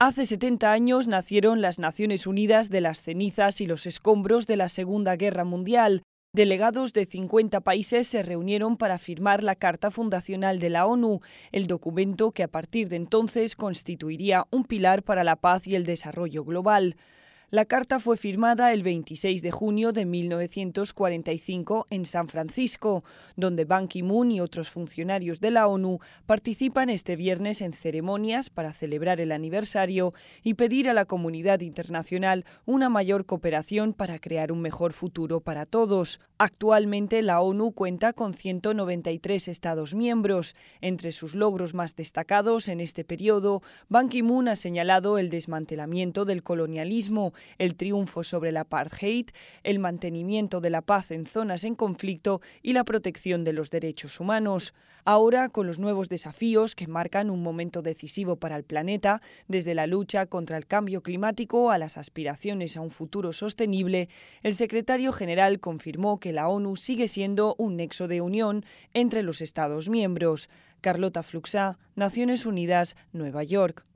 Hace 70 años nacieron las Naciones Unidas de las cenizas y los escombros de la Segunda Guerra Mundial. Delegados de 50 países se reunieron para firmar la Carta Fundacional de la ONU, el documento que a partir de entonces constituiría un pilar para la paz y el desarrollo global. La carta fue firmada el 26 de junio de 1945 en San Francisco, donde Ban Ki-moon y otros funcionarios de la ONU participan este viernes en ceremonias para celebrar el aniversario y pedir a la comunidad internacional una mayor cooperación para crear un mejor futuro para todos. Actualmente la ONU cuenta con 193 Estados miembros. Entre sus logros más destacados en este periodo, Ban Ki-moon ha señalado el desmantelamiento del colonialismo, el triunfo sobre el apartheid, el mantenimiento de la paz en zonas en conflicto y la protección de los derechos humanos. Ahora, con los nuevos desafíos que marcan un momento decisivo para el planeta, desde la lucha contra el cambio climático a las aspiraciones a un futuro sostenible, el secretario general confirmó que la ONU sigue siendo un nexo de unión entre los Estados miembros. Carlota Fluxá, Naciones Unidas, Nueva York.